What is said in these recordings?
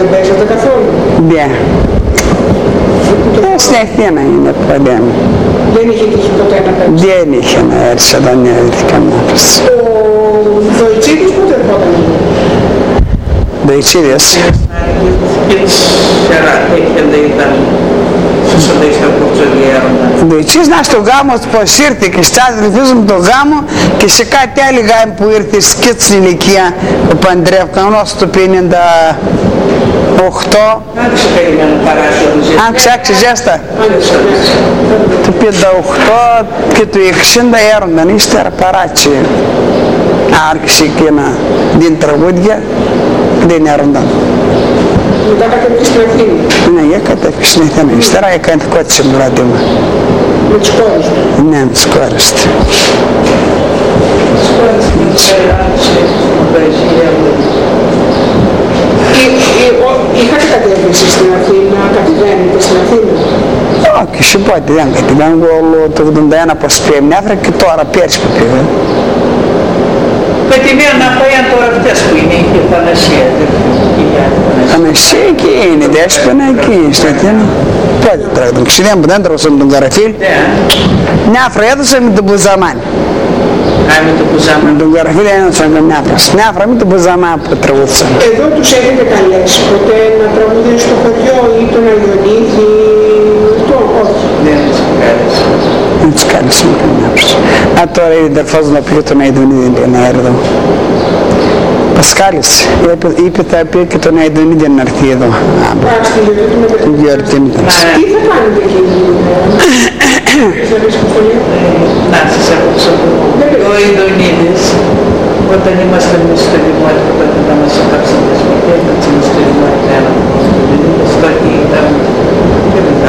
δεν παίζατε καθόλου? Ναι. Στην Αθήνα είναι παλιά. Δεν είχε τύχει ποτέ να παίξει? Δεν είχε να έρθει όταν έρθει καμιά φορά. Ο Δοϊτσίδης πότε ερχόταν? Δοϊτσίδης. Δοϊτσίδης να στο γάμο πως ήρθε και στάδελφίζουν το γάμο και σε κάτι άλλη γάμο που ήρθε και στην ηλικία που παντρεύκαν όσο το 58. Άκουσε ζέστα. Το 58 και το 60 έρονταν ύστερα παράτσι. Άρχισε και να δίνει τραγούδια, δεν έρονταν. Μετά κατέβηκε στην Αθήνα? Ναι, κατέβηκε στην Αθήνα. Ύστερα έκανε το κότσι μου ραντίμα. Με τις κόρες του? Ναι, με τις κόρες του. Είχατε κατέβηση στην Αθήνα, κατεβαίνετε στην Αθήνα? Όχι, πότε δεν κατεβαίνω. Εγώ το 81 πως πήγα μια φορά και τώρα πέρσι που πήγα. Κατεβαίνω να τώρα αυτές που είναι η Θανασία. Θανασία εκεί είναι, Δέσποινα εκεί στην Αθήνα. Πότε τώρα, τον ξυλία που δεν τρώσαν τον Καραφίλ. Μια φορά έδωσα με τον Μπουζαμάν. Με τον Μπουζαμάν. Τον Καραφίλ έδωσαν μια φορά. Μια φορά με τον Μπουζαμάν που τραγούδησαν. Εδώ τους έχετε καλέσει ποτέ να τραγουδήσουν στο χωριό ή τον Αγιονίδη? Αυτό όχι? Δεν τους κάλεσε. Δεν τους κάλεσε με καμιά φορά. Τώρα η αδερφός να πει τον Αγιονίδη να έρθω. Πασκάλης, είπε θα πει και τον Αγιονίδη να έρθει εδώ. Την γιορτή μου. Τι θα κάνετε εκείνη? Να σας ακούσω. Ο Ιδονίδης, όταν ήμασταν εμείς στο Δημότικο, τότε θα μας έκαψαν τις μητές, να τις στο Δημότικο έλαβα. Τότε ήταν και μετά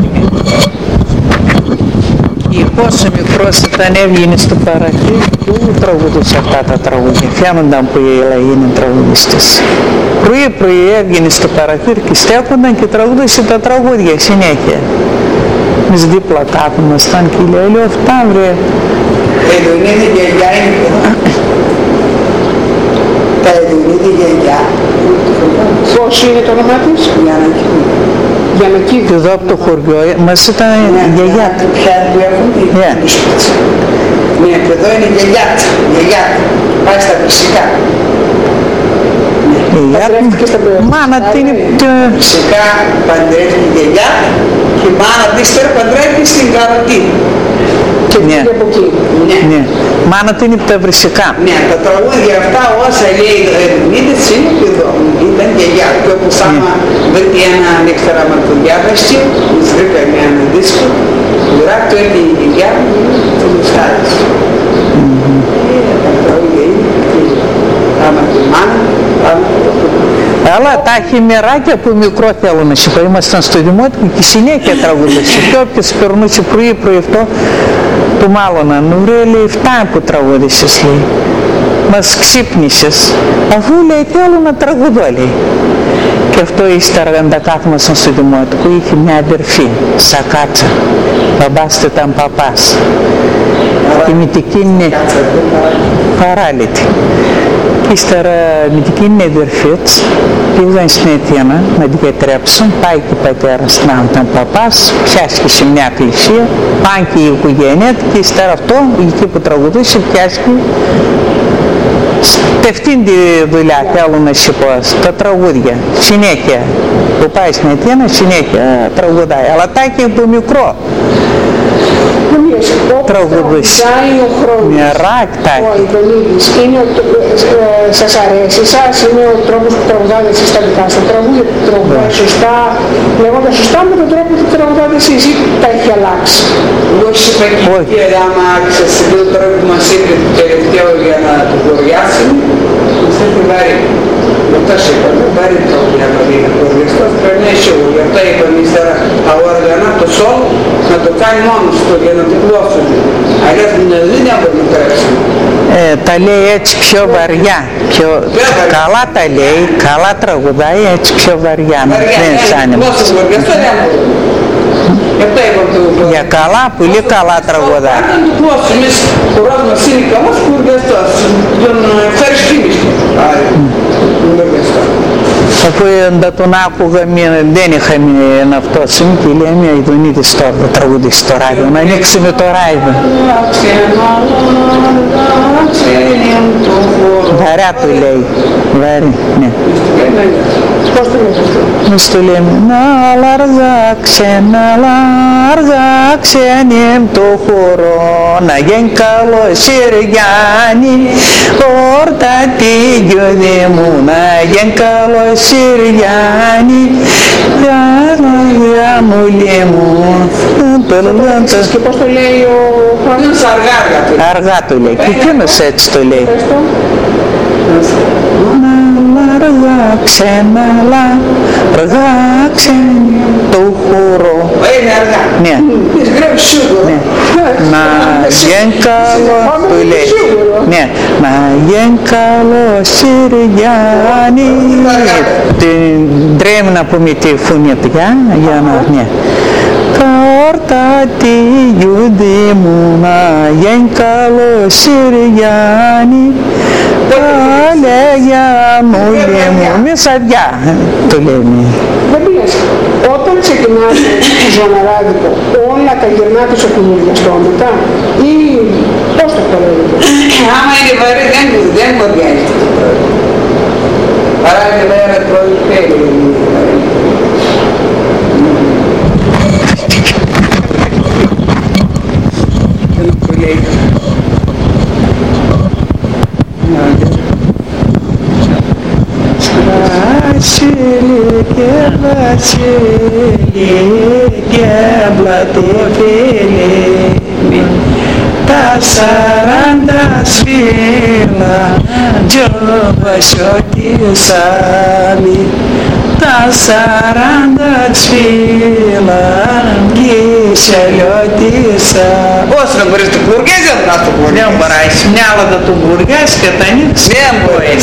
και πόσο μικρός ήταν έβγαινε στο παραθύρι και όλο τραγουδούσε αυτά τα τραγούδια. Φαίνονταν που η Ελλά είναι τραγουδιστής. Πρωί έβγαινε στο παραθύρι και στέκονταν και τραγουδούσε τα τραγούδια συνέχεια. Εμείς δίπλα κάθομασταν και λέω αυτά βρε. Ιδονίδη γιαγιά είναι εδώ. Τα Ιδονίδη γιαγιά. Πώς είναι το όνομά της? Γιανακίδη. Εδώ από το χωριό μας ήταν γιαγιά. Ποια έχουν την σπίτσα. Ναι, και εδώ είναι γιαγιά. Πάει στα φυσικά. Παντρεύτηκε στα προϊόντα. Μάνα την... Φυσικά παντρεύτηκε η γιαγιά και η μάνα της τώρα παντρεύτηκε στην Καροτή. Και πήγε από εκεί. Ναι. Μάνα την είναι τα βρυσικά. Ναι, τα τραγούδια αυτά όσα λέει ο Ιδονίδης είναι και εδώ. Ήταν γιαγιά. Και όπως άμα βρήκε ένα νύχταρα με το διάβαση, μας βρήκαμε ένα δίσκο, ουρά το έρθει η γιαγιά, το μουσχάρισε. Τα τραγούδια είναι και άμα τη μάνα, άμα το Αλλά τα χειμεράκια που μικρό θέλω να σου πω, ήμασταν στο Δημότικο και συνέχεια τραγουδούσε. Και όποιος περνούσε πρωί αυτό, του μάλωναν. Βρε λέει, φτάνει που τραγούδησες λέει. Μας ξύπνησες. Αφού λέει θέλω να τραγουδώ λέει. Και αυτό ύστερα όταν τα κάθομασταν στο Δημότικο είχε μια αδερφή, Σακάτσα. Μπαμπάς του ήταν παπάς. Η μητική είναι παράλυτη. Ύστερα με την κοινή αδερφή της πήγαν στην Αθήνα να την πετρέψουν, πάει και ο πατέρας να ήταν παπάς, πιάσκει σε μια εκκλησία, πάνε και η οικογένεια του και ύστερα αυτό, εκεί που τραγουδούσε, πιάσκει σε αυτήν τη δουλειά, θέλω να σου πω, τα τραγούδια, συνέχεια, που πάει στην Αθήνα, συνέχεια τραγουδάει, αλλά τα έχει από μικρό. Τραγουδούσε. Ο χρόνος. Ράκτα. Ο Ιδονίδης. Σας αρέσει εσάς, είναι ο τρόπος που τραγουδάτε εσείς τα δικά σας τραγούδια, που τραγουδάτε σωστά, λέγοντας σωστά με τον τρόπο που τραγουδάτε εσείς ή τα έχει αλλάξει? Όχι, και άμα ξεσυντώ τώρα που μας είπε το τελευταίο για να το χωριάσουμε, μας έχει βάρει. Μετά σε είπαμε, βάρει το για να δει να χωριστώ, πρέπει να είσαι όλοι. Αυτά είπαμε ύστερα τα όργανα, το σόλ, να το κάνει μόνος του για να το πλώσουν. Αλλιώς δεν μπορεί να τρέψουν. Τα λέει έτσι πιο βαριά, καλά τα λέει, καλά τραγουδάει έτσι πιο βαριά, δεν σαν εμάς. Για καλά, πολύ καλά τραγουδάει. Apoi dat un άκουγα δεν είχαμε αυτό σημείο και λέμε η δονή της τώρα, το τραγούδι στο ράδιο, να ανοίξουμε το ράδιο. Βαρά του λέει, βαρύ, ναι. Πώς το λέτε αυτό? Μας το λέμε, να λαργάξε νεμ το χώρο, να γίνει καλό Συριάννη, όρτα τη γιώδη μου, να γίνει καλό Συριάννη, για μου λέει μου. Και πώς το λέει ο Χρόνος? Αργά το λέει, και εκείνος έτσι το λέει. Αργάξε το χώρο. Είναι αργά. Ναι. Γράφει σίγουρο. Να γίνει καλό, το λέει. Ναι. Να γίνει καλό Συριάννη. Πρέπει να πούμε τη φωνή του για να, ναι. Όρτα τη γιούδη μου, να γίνει καλό Συριάννη. Λέγια μου, μη σαδιά, το λέμε. Δεν πειράζει. Όταν ξεκινάτε ζωμεράδικο, όλα τα γυρνάτε στο κουνουδιαστό μετά ή πώς το χορεύετε? Άμα είναι βαρύ δεν βοδιάζει το πρόβλημα. Παρά είναι μέρα πρώτη θέλει. Και μπλατοφίλη τα 40 σφύλλα τζοβασιωτήσαμε τα 40 σφύλλα κυσελιωτήσα. Πώς να μπορείς το μπουργές δεν θα το μπουργές? Δεν μπορείς, μυαλό το μπουργές και τα ανοίξεις. Δεν μπορείς.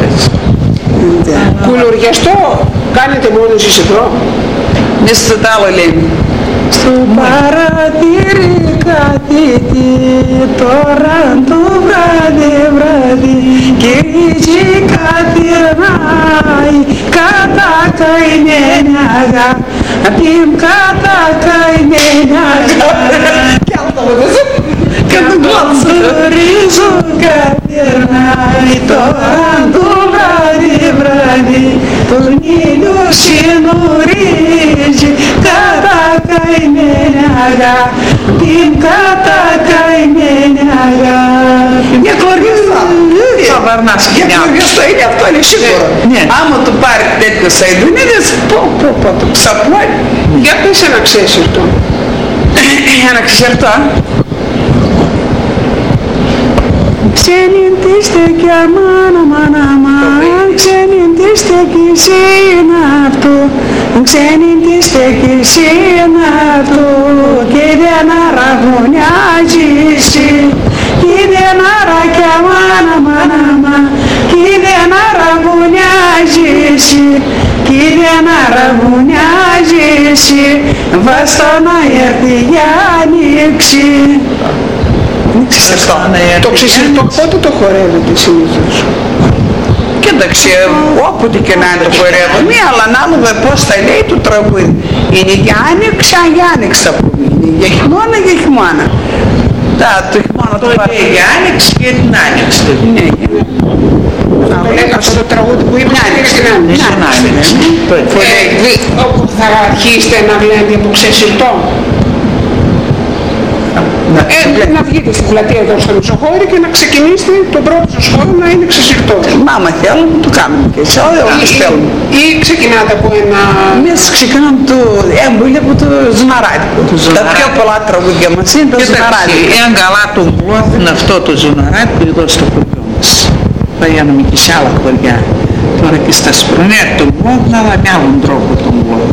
Κουλουριαστό κάνετε μόνο εσείς εδώ? Ναι, στο τάλο λέει. Στο παρατήρι καθίτη τώρα το βράδυ κυρίτσι καθυρνάει κατά καημένιαγα την κατά καημένιαγα Κι άλλο το βοηθήσω. Και τον κλάψω. Ρίζο καθυρνάει τώρα το βράδυ τον ήλιο συνορίζει κατά καημένιαγα την κατά καημένιαγα. Για χωριστά. Για χωριστά είναι αυτό, είναι σίγουρο. Άμα του πάρει τέτοιο σαϊδουνίδες, το ψαπλάει. Για πες ένα ξέσυρτο. Ένα ξεσερτό. Ξενintiste και αμάνα, ξενintiste κι εσύ είναι αυτό, ξενintiste κι εσύ είναι αυτό, και δεν αραγωνιάζει εσύ, και δεν αραγκι αμάνα, και δεν αραγωνιάζει εσύ, και δεν αραγωνιάζει εσύ, βάστα να έρθει για ανοίξει. Το ξεσυρτό πότε το χορεύετε συνήθως? Κοίταξε, όποτε και να είναι το χορεύω, μία αλλά ανάλογα πώς θα λέει το τραγούδι. Είναι για άνοιξα που είναι, για χειμώνα. Το χειμώνα το λέει για άνοιξη και την άνοιξη. Ναι, αυτό το τραγούδι που είπε άνοιξη. Όπου θα αρχίσετε να βλέπετε από ξεσυρτό. Να βγείτε στην πλατεία εδώ στο Μεσοχώρι και να ξεκινήσετε τον πρώτο σας χώρο να είναι ξεσυρτός. Άμα θέλουμε το κάνουμε και έτσι, όπως θέλουμε. Ή ξεκινάτε από ένα... Εμείς ξεκινάμε το έμπολιο από το ζωναράδικο. Τα πιο πολλά τραγούδια μας είναι το ζωναράδικο. Εάν καλά τον γλώθ είναι αυτό το ζωναράδικο εδώ στο χωριό μας. Παγαίνουμε και σε άλλα χωριά. Τώρα και στα Σπρονέρ τον γλώθ, αλλά με άλλον τρόπο τον γλώθ.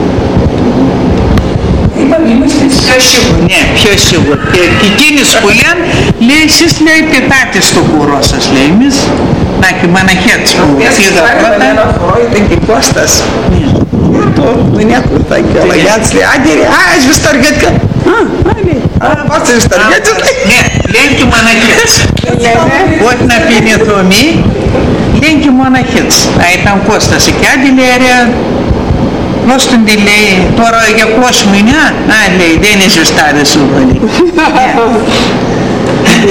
Είμαστε πιο σίγουροι. Ναι, πιο σίγουροι. Και εκείνες που λένε, λέει εσείς λέει πετάτε στο χώρο σας, λέει εμείς. Να και μαναχέτς που είδα πρώτα. Ένα φορό ήταν και Κώστας. Δεν άκουσα και όλα. Γιάννης λέει, άντε ρε, έσβες τα αργέτικα. λέει, πας έσβες τα αργέτικα. Ναι, λέει και μαναχέτς. Όχι να πει η θομή, Lenki monachits. Ai tam costa se chiar de lerea. Nostru de lei, doar eu coș mâinea, ai lei, de nejustare sub ali.